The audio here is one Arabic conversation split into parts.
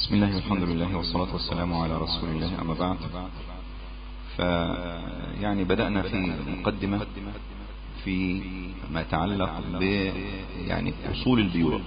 بسم الله والحمد لله والصلاة والسلام على رسول الله، أما بعد. يعني بدأنا في مقدمة في ما يتعلق يعني أصول البيوع،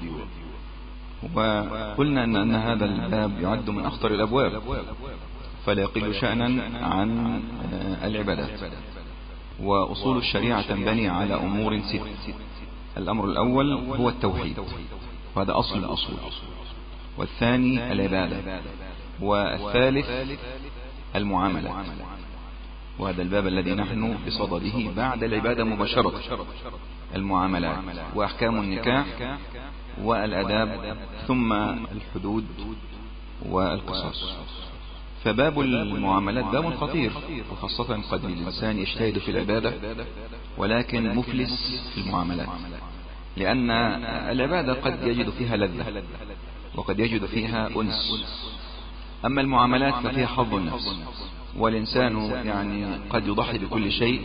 وقلنا أن هذا الباب يعد من أخطر الأبواب، فلا يقل شأنا عن العبادات. وأصول الشريعة تنبني على أمور ست. الأمر الأول هو التوحيد، وهذا أصل الأصول، والثاني العبادة، والثالث المعاملات، وهذا الباب الذي نحن بصدده بعد العبادة مباشرة. المعاملات وأحكام النكاح والآداب، ثم الحدود والقصاص. فباب المعاملات باب خطير، وخاصة قد الإنسان يجتهد في العبادة ولكن مفلس في المعاملات، لأن العبادة قد يجد فيها لذة وقد يجد فيها أنس، أما المعاملات ففيها حظ النفس، والإنسان يعني قد يضحي بكل شيء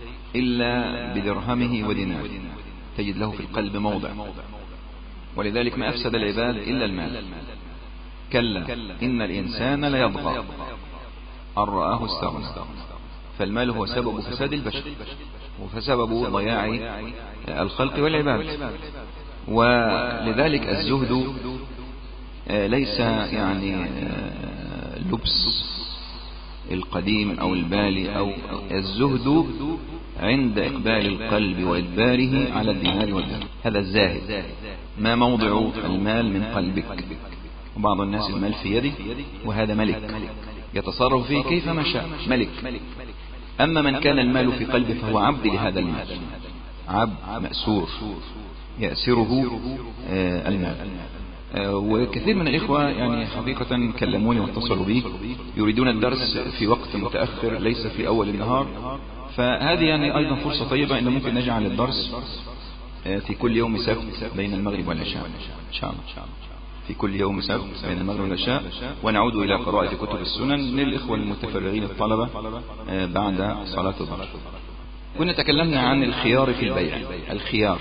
إلا بدرهمه وديناره، تجد له في القلب موضع. ولذلك ما أفسد العباد إلا المال. كلا إن الإنسان ليطغى أن رآه استغنى. فالمال هو سبب فساد البشر وسبب ضياع الخلق والعباد. ولذلك الزهد ليس يعني لبس القديم أو البالي، أو الزهد عند إقبال القلب وإدباره على الدينار والدرهم. هذا الزاهد. ما موضع المال من قلبك؟ وبعض الناس المال في يده، وهذا ملك يتصرف فيه كيفما شاء، ملك. أما من كان المال في قلبه فهو عبد لهذا المال، عبد مأسور يأسره المال. وكثير من الإخوة يعني حقيقة كلموني واتصلوا بي يريدون الدرس في وقت متأخر ليس في أول النهار، فهذه يعني أيضا فرصة طيبة إن ممكن نجعل الدرس في كل يوم سبت بين المغرب والعشاء إن شاء الله، في كل يوم سبت بين المغرب والعشاء، ونعود إلى قراءة كتب السنن للإخوة المتفرغين الطلبة بعد صلاة الظهر. كنا تكلمنا عن الخيار في البيع. الخيار،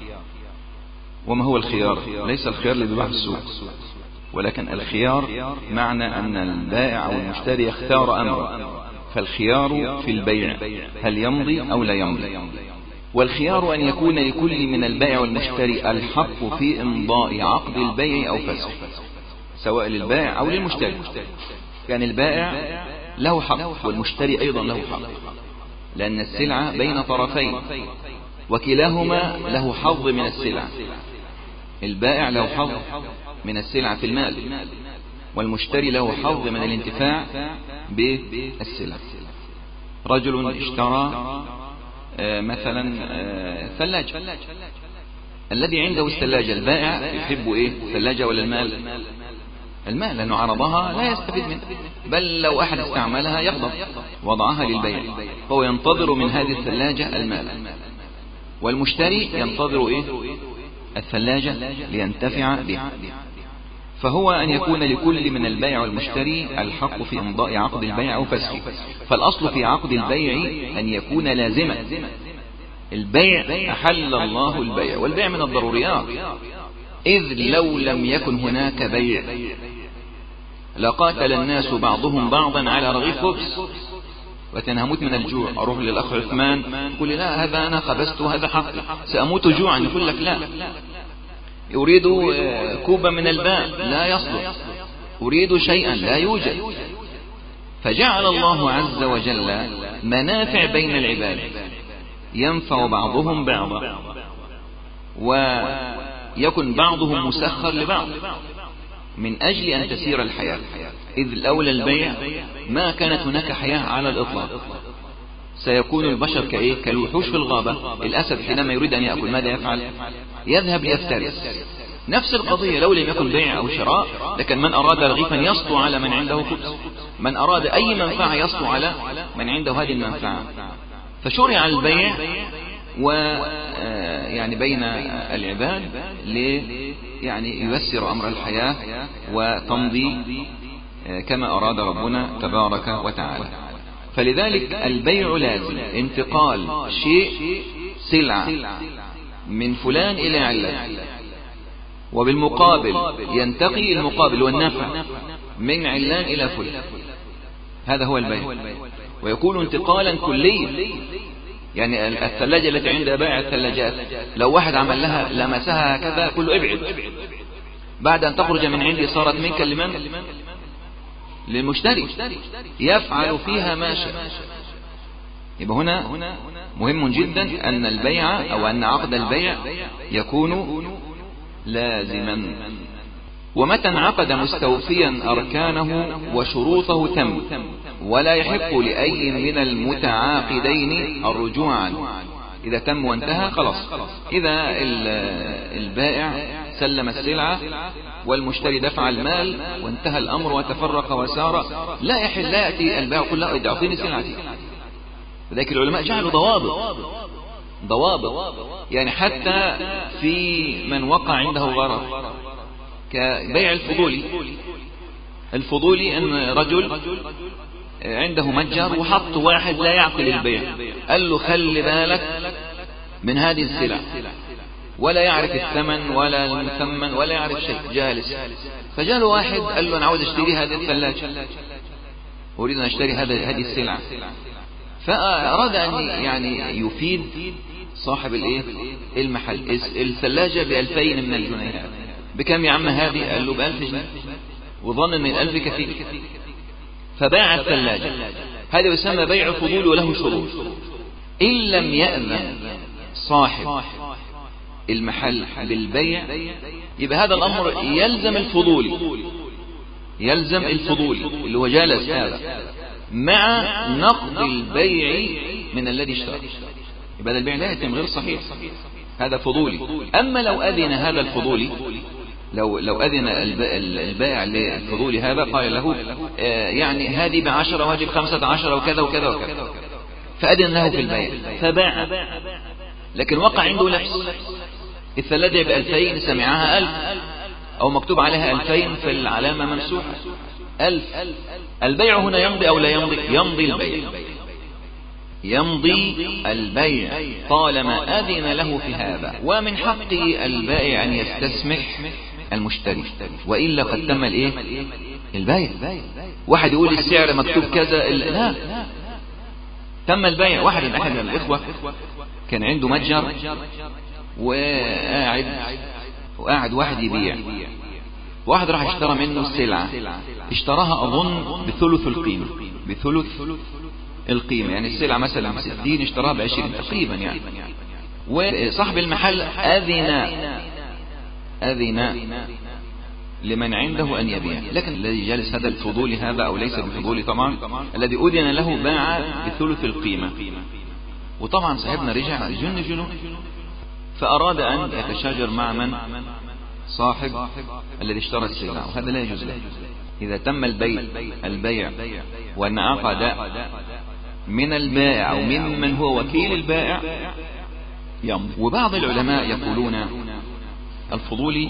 وما هو الخيار؟ ليس الخيار اللي بيباع في السوق، ولكن الخيار معنى أن البائع أو المشتري يختار أمره. فالخيار في البيع هل يمضي أو لا يمضي. والخيار أن يكون لكل من البائع والمشتري الحق في إمضاء عقد البيع أو فسخه، سواء للبائع أو للمشتري. كان البائع له حق والمشتري أيضا له حق، لأن السلعة بين طرفين وكلاهما له حظ من السلعة. البائع له حظ من السلعة في المال، والمشتري له حظ من الانتفاع بالسلعة. رجل اشترى مثلا ثلاجة، الذي عنده الثلاجة البائع يحب ايه؟ الثلاجة ولا المال؟ المال، لأنه عرضها لا يستفيد منها، بل لو أحد استعملها يغضب. وضعها للبيع، فهو ينتظر من هذه الثلاجة المال، والمشتري ينتظر ايه؟ الثلاجة لينتفع بها. فهو أن يكون لكل من البيع والمشتري الحق في إمضاء عقد البيع أو فسخه. فالأصل في عقد البيع أن يكون لازما. البيع أحل الله البيع، والبيع من الضروريات، إذ لو لم يكن هناك بيع لقاتل الناس بعضهم بعضا على رغيف خبز. وكان هموت من الجوع، أروح للأخ عثمان يقول لي لا هذا أنا خبزت هذا حقي، سأموت جوعا. يقول لك لا. أريد كوبا من الماء، لا يصلح. أريد شيئا، لا يوجد. فجعل الله عز وجل منافع بين العباد، ينفع بعضهم بعضا، ويكن بعضهم مسخر لبعض من أجل أن تسير الحياة. إذ الأولى البيع ما كانت هناك حياة على الإطلاق. سيكون البشر كالوحوش في الغابة. الأسد حينما يريد أن يأكل ماذا يفعل؟ يذهب ليفترس. نفس القضية، لو لم يكن بيع أو شراء لكن من أراد رغيفا يسطو على من عنده خبز، من أراد أي منفعة يسطو على من عنده هذه المنفعة. فشرع البيع يعني بين العباد يعني ييسر أمر الحياة وتمضي كما أراد ربنا تبارك وتعالى. فلذلك البيع لازم، انتقال شيء سلعة من فلان إلى علان، وبالمقابل ينتقي المقابل والنفع من علان إلى فلان، هذا هو البيع، ويكون انتقالا كليا. يعني الثلاجة التي عند بائع الثلاجات لو واحد عمل لها لمسها هكذا كله ابعد، بعد أن تخرج من عندي صارت منك لمن؟ للمشتري، يفعل فيها ما شاء. يبقى هنا مهم جدا أن البيع أو أن عقد البيع يكون لازما. ومتى انعقد مستوفيا أركانه وشروطه تم، ولا يحق لأي من المتعاقدين الرجوع عنه. إذا تم وانتهى خلاص. إذا البائع سلم السلعة والمشتري دفع المال وانتهى الأمر وتفرق وسار، لا يحل، لا يأتي البائع يقول لا أعطيني سلعتي. لذلك العلماء جعلوا ضوابط يعني حتى في من وقع عنده غرر كبيع الفضولي أن رجل عنده متجر وحط واحد لا يعقل البيع، قال له خلي بالك من هذه السلع، ولا يعرف الثمن ولا المثمن ولا يعرف شيء، جالس. فجاء واحد قال له أنا عاوز أشتري هذه الثلاجة، أريد أن أشتري هذه السلعة. فأراد أن يعني يفيد صاحب المحل. الثلاجة ب2000 من الجنيهات، بكم يا عم هذه؟ قال له ب1000 جنيه، وظن أن 1000 كثير، فباع الثلاجة. هذا يسمى بيع فضول وله شروط. إن لم يأذن صاحب المحل بالبيع يبقى هذا الأمر يلزم الفضولي اللي هو جالس هذا مع نقض البيع من الذي اشترى. يبقى البيع لا يتم، غير صحيح، هذا فضولي. أما لو أذن هذا الفضولي، لو أذن البائع للفضولي هذا قال له يعني هذه ب10 واجب 15 وكذا وكذا وكذا، فأذن له في البيع فباع، لكن وقع عنده لبس. الثلاجة ب2000 سمعها 1000 أو مكتوب عليها 2000 في العلامة ممسوحة 1000. البيع هنا يمضي أو لا يمضي؟ يمضي البيع طالما أذن له في هذا. ومن حق البائع أن يستسمح المشتري، وإلا قد تم البيع. واحد يقول السعر مكتوب كذا، لا، تم البيع. واحد من أحد الإخوة كان عنده متجر وقاعد واحد يبيع، واحد راح اشترى منه السلعة، اشتراها أظن بثلث القيمة، يعني السلعة مثلا 60 اشتراها ب20 تقريبا يعني. وصاحب المحل أذن لمن عنده أن يبيع، لكن الذي جالس هذا الفضولي هذا أو ليس بفضولي طبعا، الذي أذن له باع بثلث القيمة. وطبعا صاحبنا رجع جنون، فأراد أن يتشاجر مع من؟ صاحب الذي اشترى السلعة، وهذا لا يجوز له. إذا تم البيع وانعقد من البائع أو ممن هو وكيل البائع يمضي. وبعض العلماء يقولون الفضولي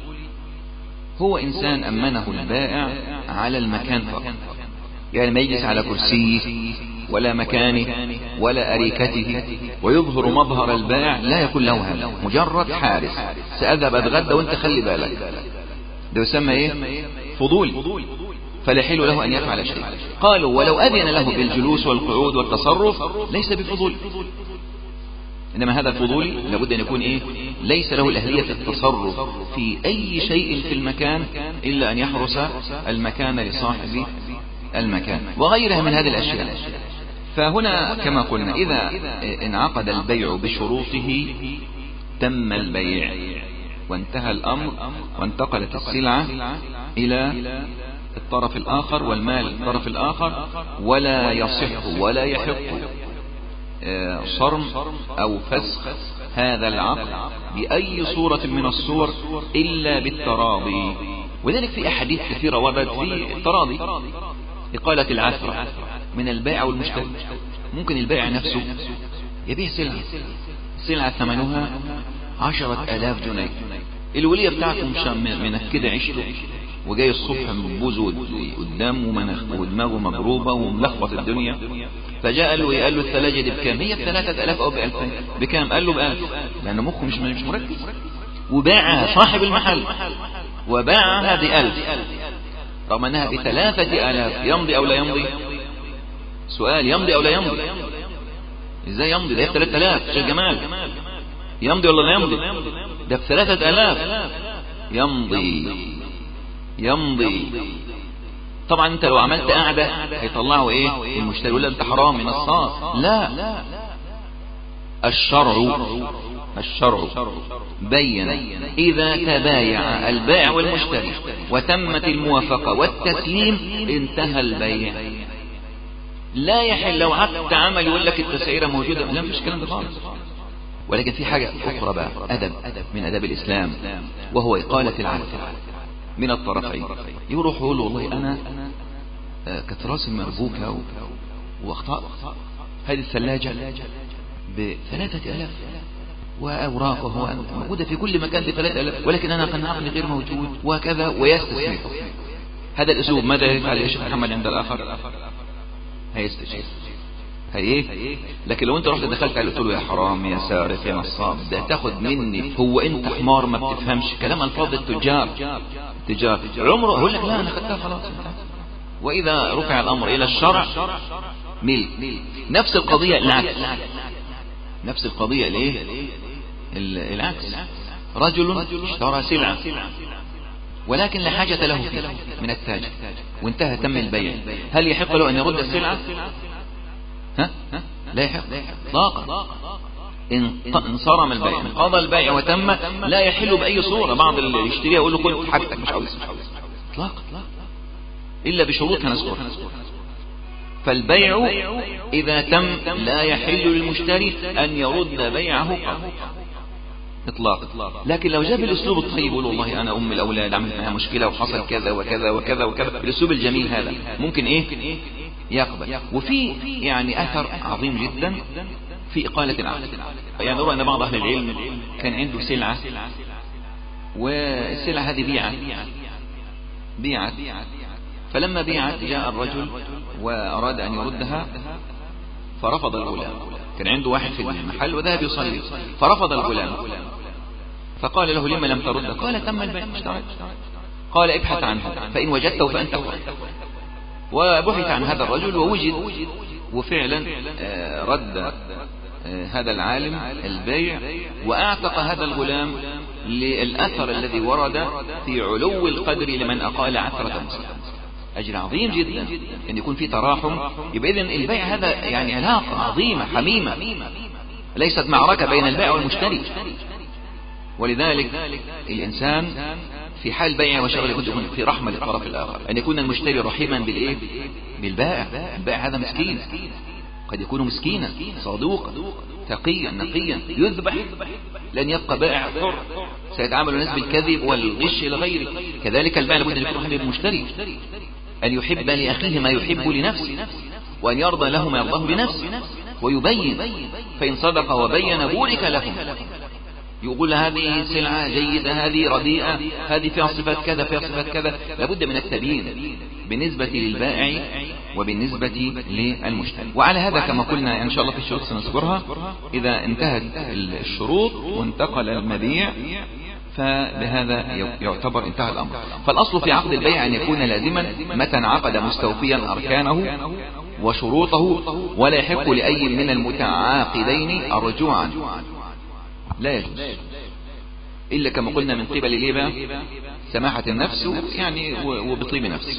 هو إنسان أمنه البائع على المكان فقط، يعني ما يجلس على كرسيه ولا مكانه ولا أريكته ويظهر مظهر البائع، لا يكون له هذا، مجرد حارس، سأذهب أتغدى وانت خلي بالك، ده يسمى فضولي، فلا يحل له أن يفعل شيء. قالوا ولو أذن له بالجلوس والقعود والتصرف ليس بفضولي، إنما هذا فضولي لابد أن يكون ليس له الأهلية التصرف في أي شيء في المكان إلا أن يحرس المكان لصاحب المكان وغيرها من هذه الأشياء. فهنا كما قلنا إذا انعقد البيع بشروطه تم البيع وانتهى الأمر وانتقلت السلعة إلى الطرف الآخر والمال الطرف الآخر، ولا يصح ولا يحق صرم أو فسخ هذا العقد بأي صورة من الصور إلا بالتراضي. وذلك في أحاديث كثيرة وردت في التراضي، إقالة العثرة من البائع والمشتري. ممكن البائع نفسه يبيع سلعة ثمنها 10,000 جنيه، الولية بتاعته مش من كده عشته وجاي الصبح بوزه قدامه ودماغه مضروبة وملخبط الدنيا، فجاء له قال له الثلاجة دي بكام؟ هي ب3,000 أو ب2,000. بكام؟ قال له ب1000، لأنه مخه مش مركز. وباعها صاحب المحل وباعها ب1000 رغم أنها ب3000، يمضي أو لا يمضي؟ سؤال، يمضي أو لا يمضي؟ إزاي يمضي؟ ده ب3000 شيخ جمال، يمضي ولا لا يمضي؟ ده ب3000 يمضي. طبعا انت لو عملت قاعدة هيطلعوا ايه؟ المشتري يقول انت حرام من الصاص. لا، الشرع بين إذا تبايع البائع والمشتري وتمت الموافقة والتسليم انتهى البيع. لا يحل لو عقد عمل يقول لك التسعيرة موجودة، لا مفيش الكلام ده خالص. ولكن في حاجة أخرى بقى، أدب من أدب الإسلام، وهو إقالة العدل من الطرفين. يروح يقول والله أنا كانت راسي مربوكة وأخطأت، هذه الثلاجة ب3000 وأوراقه موجودة في كل مكان ب3000، ولكن أنا كان عقلي غير موجود وكذا، ويستسلم. هذا الأسلوب ماذا يفعل يا شيخ محمد عند الآخر؟ هيستشير لكن لو انت رحت دخلت عليه قلت له يا حرام يا سارق يا نصاب، ده تاخد مني، هو انت حمار ما بتفهمش كلام الفاظ التجار عمره يقول لك لا انا خدتها خلاص. واذا رفع الامر الى الشرع ملك. نفس القضية العكس. رجل اشترى سلعة ولكن لا حاجة له فيه من التاجر وانتهى تم البيع، هل يحق له ان يرد السلعة؟ لا يحق اطلاقا. ان صرم البيع، ان قضى البيع وتم، لا يحل بأي صورة. بعض اللي يشتريها يقول له خذ حاجتك مش عاوز اطلاقا إلا بشروط هنذكرها. فالبيع إذا تم لا يحل للمشتري أن يرد بيعه قبل إطلاقا. لكن لو جاب الأسلوب الطيب يقول والله أنا أم الأولاد عملت معها مشكلة وحصل كذا وكذا وكذا وكذا، بالأسلوب الجميل هذا ممكن يقبل. وفي يعني أثر عظيم جدا في إقالة العقد. يعني نرى أن بعض أهل العلم كان عنده سلعة، والسلعة هذه بيعت، فلما بيعت جاء الرجل وأراد أن يردها فرفض الغلام. كان عنده واحد في المحل وذهب يصلي فرفض الغلام، فقال له لما لم ترد؟ قال تم البيع اشتريت. قال ابحث عنه فإن وجدته فأنت حر. وبحث عن هذا الرجل ووجد، وفعلا رد هذا العالم البيع وأعتق هذا الغلام للأثر الذي ورد في علو القدر لمن أقال عثرة مسلم. أجر عظيم جدا أن يكون في تراحم. يبقى إذن البيع هذا يعني علاقة عظيمة حميمة، ليست معركة بين البائع والمشتري. ولذلك الإنسان في حال بيع وشغل يكون في رحمة للطرف الآخر، أن يكون المشتري رحيما بالبائع. البائع هذا مسكين، قد يكون مسكينا صادوقا تقيا نقيا يذبح، لن يبقى بائع حر، سيتعامل الناس بالكذب والغش إلى غيره. كذلك البائع لابد أن يكون رحيما بالمشتري، أن يحب لأخيه ما يحب لنفسه، وأن يرضى له ما يرضاه لنفسه، ويبين، فإن صدق وبين بورك لهم. يقول هذه سلعة جيدة، هذه رديئة، هذه فيها صفات كذا فيها صفات كذا. لابد من التبيين بالنسبة للبائع وبالنسبة للمشتري. وعلى هذا كما قلنا إن شاء الله في الشروط سنذكرها، إذا انتهت الشروط وانتقل المبيع فبهذا يعتبر انتهى الأمر. فالأصل في عقد البيع أن يكون لازما متى انعقد مستوفيا أركانه وشروطه، ولا يحق لأي من المتعاقدين الرجوع عنه، لا يجوز إلا كما قلنا من قبل الإباء سماحة النفس يعني وبطيب نفس.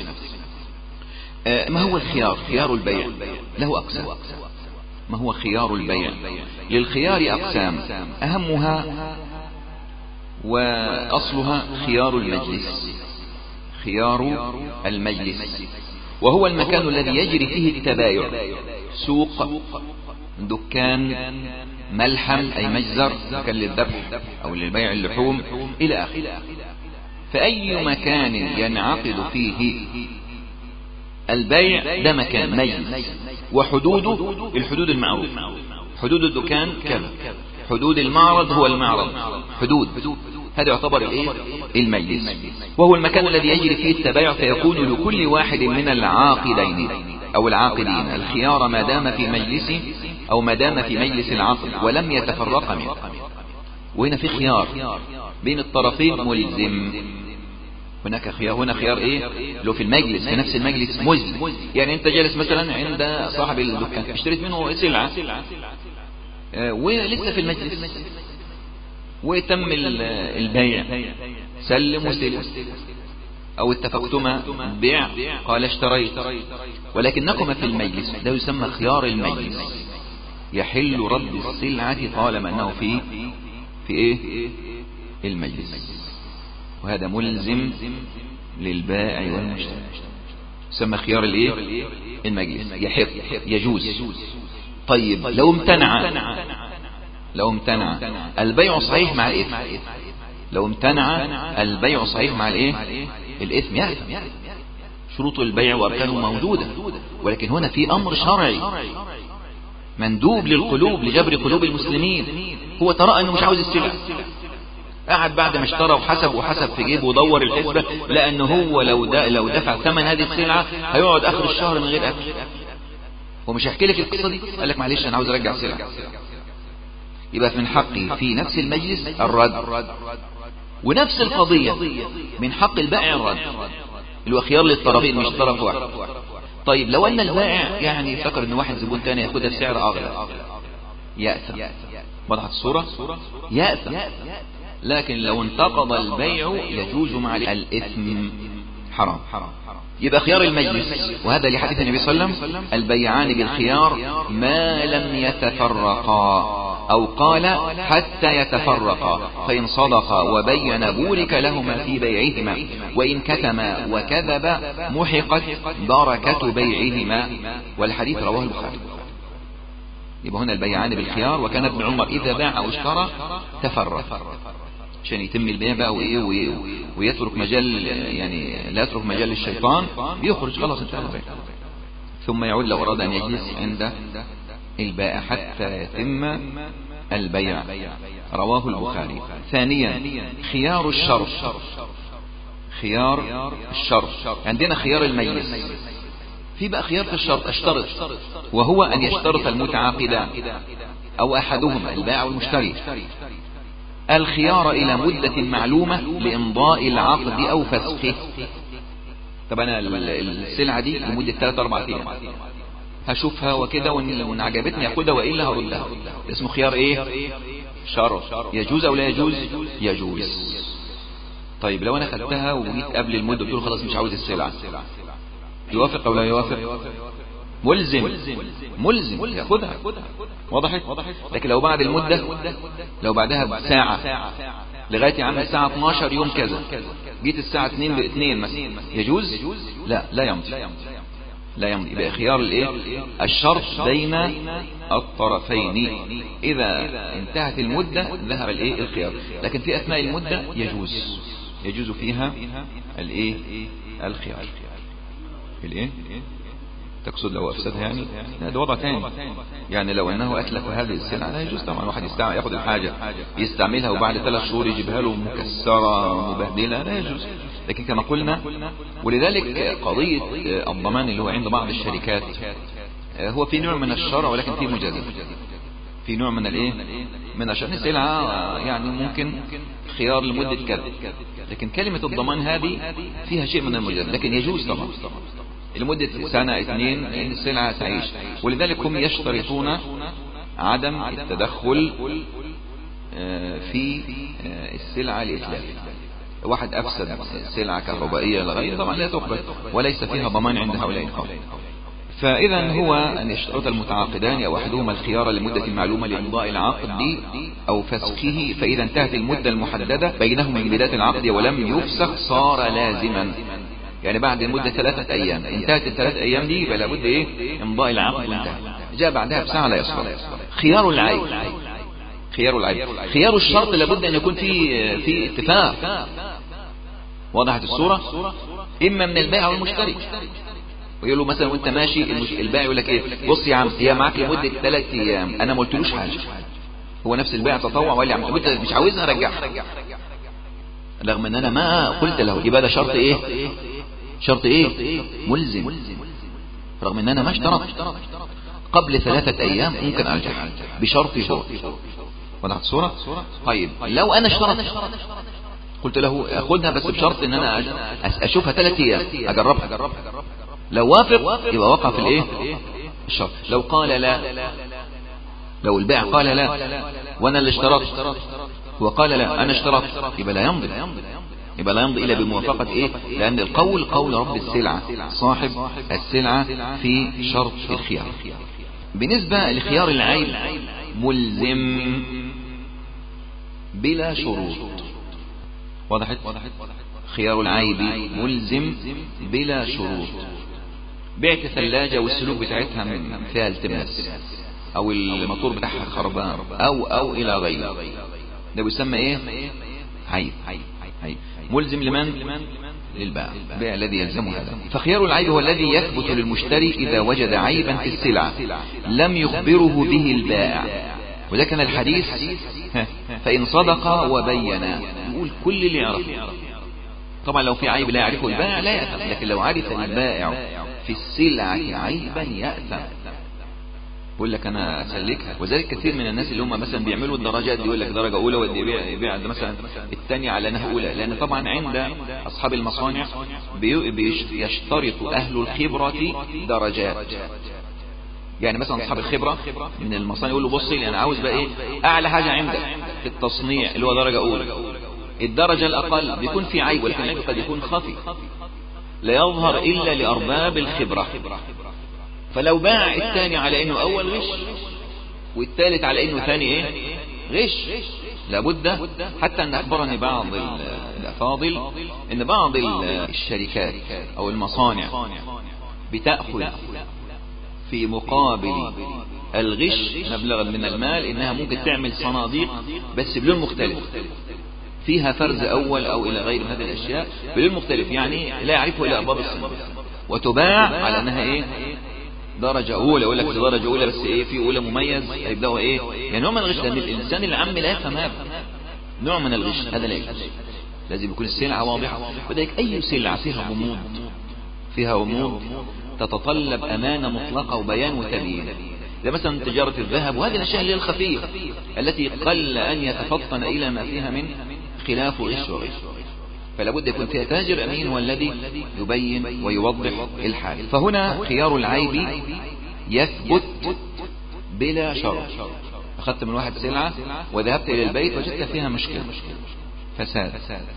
ما هو الخيار؟ خيار البيع له أقسام. ما هو خيار البيع؟ للخيار أقسام، أهمها وأصلها خيار المجلس، وهو المكان الذي يجري فيه التبايع، سوق، دكان، ملحم أي مجزر، مكان للذبح أو للبيع اللحوم إلى آخره. فأي مكان ينعقد فيه البيع ده مكان مجلس، وحدوده الحدود المعروفة. حدود الدكان كذا، حدود المعرض هو المعرض، حدود هذا يعتبر المجلس، وهو المكان الذي يجري فيه التبايع. فيكون لكل واحد من العاقدين أو العاقدين الخيار ما دام في مجلسه أو ما دام في مجلس العقد ولم يتفرق منه. وهنا في خيار بين الطرفين ملزم. هناك خيار، هنا خيار ايه؟ لو في المجلس، في نفس المجلس ملزم. يعني انت جالس مثلا عند صاحب الدكان اشتريت منه سلعة ولسه في المجلس وتم البيع، سلم وسلم، او اتفقتما بيع قال اشتريت، ولكنكما في المجلس، ده يسمى خيار المجلس. يحل رد السلعة طالما انه في ايه؟ المجلس، وهذا ملزم للبائع والمشتري، يسمى خيار الايه؟ المجلس، يحق يجوز. طيب لو امتنع البيع صحيح مع الاثم، لو امتنع البيع صحيح مع الايه؟ الاثم، يأثم. شروط البيع واركانه موجودة، ولكن هنا في امر شرعي مندوب للقلوب، لجبر قلوب المسلمين. هو ترى انه مش عاوز السلعة، قعد بعد ما اشترى وحسب في جيبه ودور الحسبة، لانه هو لو دفع ثمن هذه السلعة هيقعد اخر الشهر من غير اكل. هو مش هيحكي لك القصة دي، قال لك معلش انا عاوز ارجع السلعة. يبقى من حقي في نفس المجلس الرد، ونفس القضية من حق البائع الرد، اللي هو خيار للطرفين مش طرف واحد. طيب لو ان البائع يعني فكر ان واحد زبون تاني ياخدها بسعر اغلى، يأثم. وضحت الصورة؟ يأثم. لكن لو انتقض البيع يجوز مع الإثم، حرام. يبقى خيار المجلس، وهذا لحديث النبي صلى الله عليه وسلم: البيعان بالخيار ما لم يتفرقا، أو قال حتى يتفرقا، فإن صدقا وبين بورك لهما في بيعهما، وإن كتما وكذب محقت بركة بيعهما. والحديث رواه البخاري. يبقى هنا البيعان بالخيار. وكان ابن عمر إذا باع أو اشترى تفرق، عشان يتم البيع بقى ويترك مجال، يعني لا يترك مجال للشيطان، بيخرج خلاص انتهى البيع، ثم يعود لو أراد أن يجلس عند البائع حتى يتم البيع. رواه البخاري. ثانيا خيار الشرط. خيار الشرط عندنا خيار المجلس، في بقى خيار في الشرط، اشترط، وهو أن يشترط المتعاقدان أو أحدهما البائع والمشتري الخيار إلى مدة معلومة لإمضاء العقد أو فسخه. طب أنا السلعة دي لمدة 3-4 أيام هشوفها وكده، وإن عجبتني أخدها وإلا هردها. اسمه خيار إيه؟ شرط. يجوز أو لا يجوز؟ يجوز. طيب لو أنا خدتها وجيت قبل المدة قلت له خلاص مش عاوز السلعة، يوافق أو لا يوافق؟ ملزم ياخدها. وضحت؟ لكن لو بعد المدة، لو بعدها بساعة، لغاية يا عم الساعة 12 يوم كذا، جيت الساعة 2 مثلا، يجوز؟ لا يمضي. يبقى خيار الايه؟ الشرط بين الطرفين. اذا انتهت المدة ذهب الايه؟ الخيار. لكن في اثناء المدة يجوز فيها الايه؟ الخيار. الايه؟ تقصد لو افسدها يعني؟ لا، ده وضع تاني. يعني لو انه اتلف هذه السلعة لا يجوز طبعا. واحد ياخد الحاجة يستعملها وبعد 3 شهور يجيبها له مكسرة مبهدلة، لا يجوز. لكن كما قلنا، ولذلك قضية الضمان اللي هو عند بعض الشركات هو في نوع من الشرع، ولكن في مجازفة، في نوع من الايه؟ من الشرع. السلعة يعني ممكن خيار لمدة كذا، لكن كلمة الضمان هذه فيها شيء من المجازفة، لكن يجوز طبعا لمدة 1-2 لأن السلعة تعيش. ولذلك هم يشترطون عدم التدخل في السلعة لإتلاف. واحد أفسد سلعة كهربائية لغيره طبعا لا تقبل، وليس فيها ضمان عند هؤلاء القوم. فإذا هو أن يشترط المتعاقدان أو أحدهما الخيار لمدة معلومة لإمضاء العقد أو فسخه، فإذا انتهت المدة المحددة بينهما من بداية العقد ولم يفسخ صار لازما. يعني بعد المدة 3 أيام انتهت ال3 أيام دي، يبقى لابد ايه؟ امضاء العقد وانتهى. جاء بعدها بساعة لا يصح. خيار العيب. خيار الشرط لابد أن يكون في اتفاق. وضحت الصورة؟ إما من البائع والمشتري، ويقول له مثلا وانت ماشي البائع يقول لك ايه؟ بص يا عم هي معاك لمدة 3 أيام، أنا ما قلتلوش حاجة، هو نفس البائع تطوع وقال لي يا عم انت مش عاوزها رجعها، رغم ان انا ما قلت له. يبقى ده شرط ايه؟ شرط ايه؟ ملزم، رغم ان انا ما اشترط. قبل 3 أيام ممكن ارجع بشرط هو. وضحت الصورة؟ طيب لو انا اشترط قلت له خدها بس بشرط ان انا اشوفها 3 ايام اجربها، لو وافق يبقى وقع في الايه الشرط. لو قال لا، لو البائع قال لا وانا اللي اشترطت وقال لا انا اشترطت، يبقى لا يمضي الا بموافقة ايه؟ لان القول قول رب السلعة صاحب السلعة في شرط الخيار. بالنسبة لخيار العيب ملزم بلا شروط. وضحت؟ خيار العيب ملزم بلا شروط. بعت ثلاجة والسلوك بتاعتها من فيها التماس او الموتور بتاعها خربان او الى غيره، ده بيسمى ايه؟ عيب. ملزم لمن؟ للبائع، البائع الذي يلزمه هذا. فخيار العيب هو الذي يثبت للمشتري إذا وجد عيبا في السلعة لم يخبره به البائع. وده كان الحديث فإن صدق وبين، يقول كل اللي يعرفه. طبعا لو في عيب لا يعرفه البائع لا يأثم، لكن لو عرف البائع في السلعة عيبا يأثم، بقول لك انا اسلكها. وذلك كثير من الناس اللي هم مثلا بيعملوا الدرجات دي يقول لك درجه اولى ودي يبيع مثلا الثانيه على انها اولى، لان طبعا عند اصحاب المصانع يشترط اهل الخبره درجات. يعني مثلا اصحاب الخبره من المصانع يقول له بص لي انا عاوز بقى ايه اعلى حاجه عندك في التصنيع اللي هو درجه اولى. الدرجه الاقل بيكون في عيب، ولكن العيب قد يكون خفي لا يظهر الا لارباب الخبره. فلو باع الثاني على انه اول غش والثالث على انه ثاني ايه غش، لابد. حتى ان اخبرني بعض الافاضل ان بعض الشركات او المصانع بتأخذ في مقابل الغش مبلغا من المال، انها ممكن تعمل صناديق بس بلون مختلف فيها فرز اول او الى غير هذه الاشياء بلون مختلف، يعني لا يعرفه الا ارباب الصندوق، وتباع على انها ايه درجة أولى. يقول لك درجة أولى بس إيه في أولى مميز يبدأوا إيه يعني نوع من الغش، لأن الإنسان العام لا يفهم هذا نوع من الغش، هذا لا يجوز. لازم يكون السلعة واضحة. وذلك أي سلعة فيها غموض تتطلب أمانة مطلقة وبيان وتبيين. ده مثلا تجارة الذهب وهذه الأشياء اللي الخفية التي قل أن يتفطن إلى ما فيها من خلاف وغش وغش، فلا بد يكون فيها تاجر أمين هو الذي يبين ويوضح الحال. فهنا خيار العيب يثبت بلا شرط. أخذت من واحد سلعة وذهبت إلى البيت وجدت فيها مشكلة فساد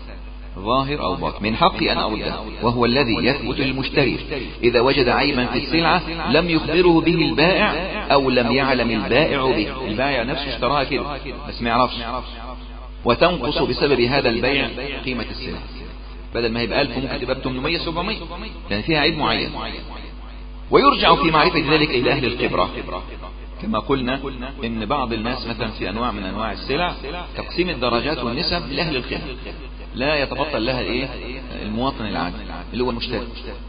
ظاهر أو باطن، من حقي أن أردها، وهو الذي يثبت للمشتري إذا وجد عيبا في السلعة لم يخبره به البائع أو لم يعلم البائع به. البائع نفسه اشتراها كده بس ما يعرفش، وتنقص بسبب هذا البيع قيمة السلعة، بدل ما هي ب1000 ممكن تبقى ب800 700 لأن فيها عيب معين. ويرجع في معرفة ذلك إلى أهل الخبرة، كما قلنا إن بعض الناس مثلا في أنواع من أنواع السلع تقسيم الدرجات والنسب لأهل الخبرة لا يتفطن لها إيه المواطن العادي اللي هو المشتري.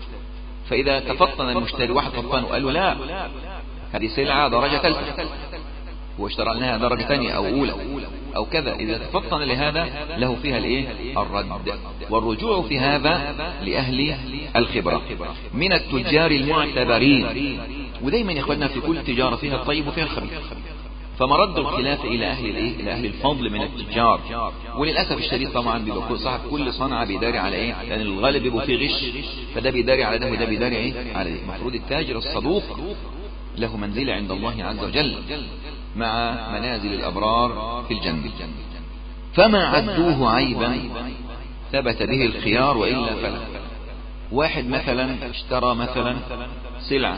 فإذا تفطن المشتري واحد فطن وقال له لا هذه سلعة درجة ثالثة واشترى لها درجة ثانية أو أولى أو كذا، إذا تفطن لهذا له فيها الإيه الرد، والرجوع في هذا لأهل الخبرة من التجار المعتبرين. ودايما يا إخواننا في كل تجارة فيها الطيب وفيها الخبيث، فمرد الخلاف إلى أهل الإيه إلى أهل الفضل من التجار. وللأسف الشديد طبعا بيبقى صاحب كل صنعة بيداري على إيه، لأن يعني الغالب بيبقى فيه غش، فده بيداري على ده وده بيداري إيه على ده. المفروض التاجر الصدوق له منزلة عند الله عز وجل مع منازل الأبرار في الجنة. فما عدوه عيبا ثبت به الخيار وإلا فلا. واحد مثلا اشترى مثلا سلعة،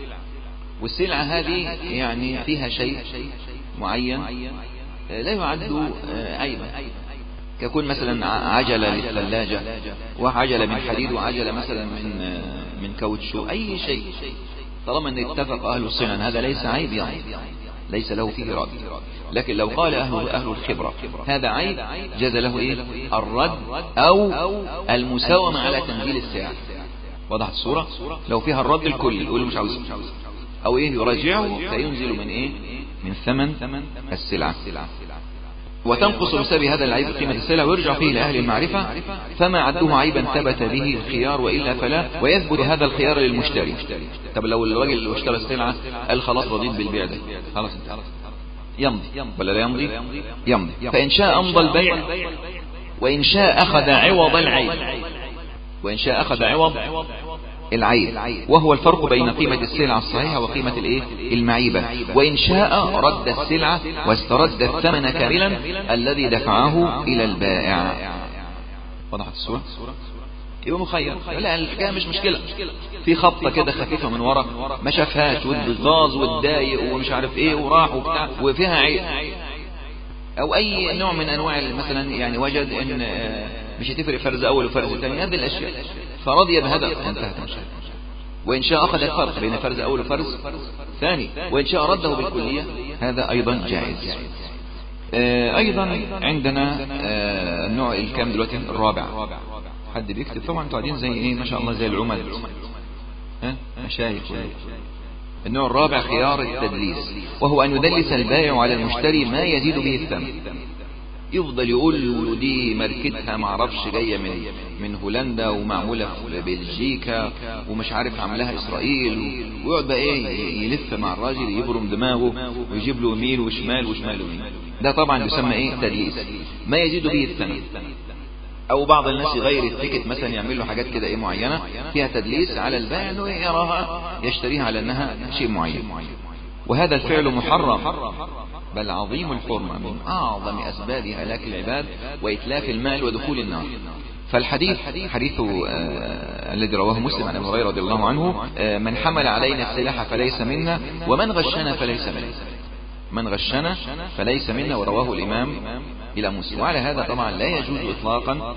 والسلعة هذه يعني فيها شيء معين لا يعد عيبا، كيكون مثلا عجلة للثلاجة وعجلة من حديد وعجلة مثلا من كاوتشو، أي شيء طالما أن اتفق أهل الصنع هذا ليس عيب، يعني ليس له فيه رد. لكن لو قال أهل الخبرة هذا عيب جاز له إيه الرد أو المساومة على تنزيل السعر. وضحت الصورة؟ لو فيها الرد الكلي يقول مش عاوز أو إيه يراجعه فينزل من إيه من ثمن السلعة، وتنقص بسبب هذا العيب قيمة السلع ويرجع فيه لأهل المعرفة. فما عدوه عيبا ثبت به الخيار وإلا فلا، ويثبت هذا الخيار للمشتري. طب لو الراجل اللي اشترى السلعة قال خلاص رضيت بالبيع ده، خلاص يمضي ولا لا يمضي؟ يمضي. فإن شاء أمضى البيع، وإن شاء أخذ عوض العين، وإن شاء أخذ عوض العين، وهو الفرق بين قيمة السلعة الصحيحة وقيمة المعيبة. وإن شاء رد السلعة واسترد الثمن كاملا الذي دفعه إلى البائع. وضحت الصورة؟ يبقى مخير. لا الحكاية مش مشكلة، في خبطة كده خفيفة من ورا ما شافهاش والغاز والدايق ومش عارف ايه وراح وبتاع وفيها عيب، او اي نوع من انواع مثلا يعني وجد ان مش هتفرق فرز اول وفرز ثاني، هذه الاشياء فرضي بهذا انتهت المشكلة. وان شاء اخذ الفرق بين فرز اول وفرز ثاني، وان شاء رده بالكلية هذا ايضا جائز. ايضا عندنا النوع الكام دلوقتي؟ الرابع. حد بيكتب طبعا انتوا قاعدين زي ايه ما شاء الله زي العمد، مشايخ. النوع الرابع خيار التدليس، وهو ان يدلس البائع على المشتري ما يزيد به الثمن. يفضل يقول له دي ماركتها معرفش جايه من هولندا ومعموله في بلجيكا ومش عارف عاملاها اسرائيل، ويقعد بقى ايه يلف مع الراجل يبرم دماغه ويجيب له يمين وشمال وشمال ويمين. ده طبعا يسمى ايه؟ تدليس ما يزيد به الثمن. او بعض الناس يغير التيكت مثلا، يعمل له حاجات كده ايه معينه فيها تدليس على البائع انه يراها يشتريها على انها شيء معين. وهذا الفعل محرم بل عظيم الحرمه، من اعظم اسباب هلاك العباد واتلاف المال ودخول النار. فالحديث حديث الذي رواه مسلم عن ابي هريره رضي الله عنه: من حمل علينا السلاح فليس منا، ومن غشنا فليس منا. من غشنا فليس منا، ورواه الإمام إلى مسلم. وعلى هذا طبعا لا يجوز إطلاقا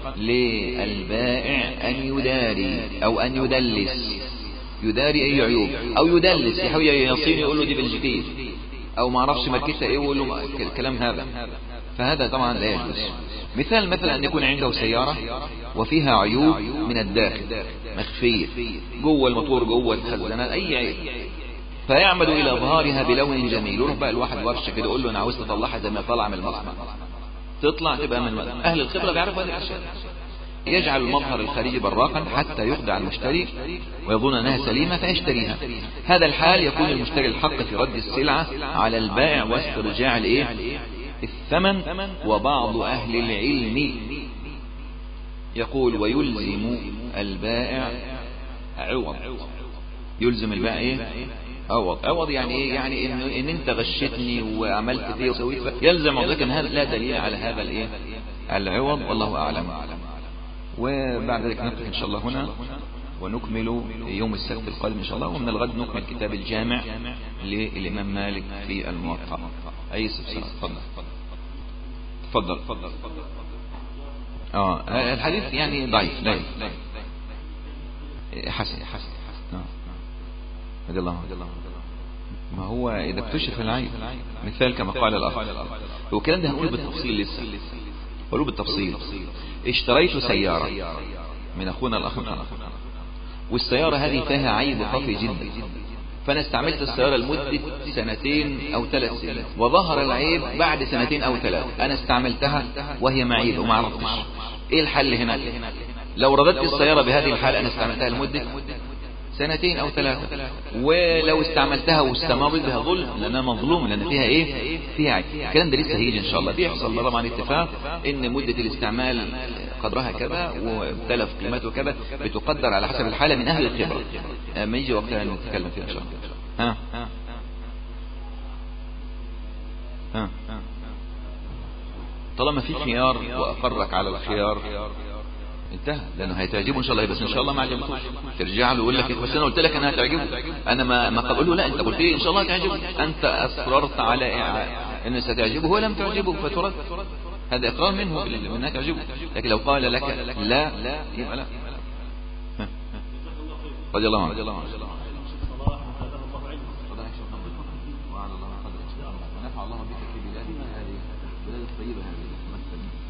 للبائع أن يداري أو أن يدلس. يداري أي عيوب، أو يدلس يحاول يصين يقول له دي بلجيكية أو ما عرفش ماركتها إيه ويقول له الكلام هذا، فهذا طبعا لا يجوز. مثلا أن يكون عنده سيارة وفيها عيوب من الداخل مخفية، جوه الموتور جوه الخزانات أي عيب، فيعمد إلى إظهارها بلون جميل. يروح بقى الواحد ورشة كده يقول له أنا عاوز تطلعها زي ما طلع من المصنع، تطلع تبقى من أهل الخبرة بيعرفوا هذه الأشياء. يجعل المظهر الخارجي براقا حتى يخدع المشتري ويظن أنها سليمة فيشتريها. هذا الحال يكون المشتري الحق في رد السلعة على البائع واسترجاع الثمن. وبعض أهل العلم يقول ويلزم البائع عوض. يلزم البائع عوض يعني ايه؟ يعني ان انت غشتني وعملت فيه وسويت، يلزم عوضك. ان هذا لا دليل على هذا العوض، والله اعلم. وبعد ذلك نقف ان شاء الله هنا ونكمل يوم السبت القادم ان شاء الله. ومن الغد نكمل كتاب الجامع للامام مالك في الموطأ. اي استفسار؟ تفضل. الحديث يعني ضعيف حسن رضي الله عنه. ما هو إذا اكتشف العيب، مثال كما قال الأخ، والكلام ده هنقول بالتفصيل لسه، قولوا بالتفصيل. اشتريت سيارة من أخونا الأخ والسيارة هذه فيها عيب خفي جدا، فأنا استعملت السيارة لمدة 2 أو 3 سنين، وظهر العيب بعد 2 أو 3. أنا استعملتها وهي معيبة وما عرفتش. إيه الحل هنا؟ لو رددت السيارة بهذه الحال، أنا استعملتها لمدة 2 أو 3، ولو استعملتها واستمرت بها ظلم، لأنها مظلوم، لأن فيها فيها عيب. الكلام ده لسه هيجي إن شاء الله. بيحصل طبعا اتفاق إن مدة الاستعمال قدرها كذا وتلف قيمته كذا، بتقدر على حسب الحالة من أهل الخبرة. ما يجي وقتها نتكلم فيها إن شاء الله. طالما في خيار وأقرك على الخيار انتهى، لانه هيتعجبه ان شاء الله. بس ان شاء الله ما عجبتوش ترجع له يقول لك بس انا قلت لك انها هتعجبه. انا ما قال له لا انت قلت لي ان شاء الله هتعجبه، انت اصررت على ان ستعجبه ولم تعجبه فترد. هذا اقرار منه انها تعجبه. لكن لو قال لك لا يبقى لا. رضي الله عنه. ونفع الله بك في بلاد الطيبه هذه.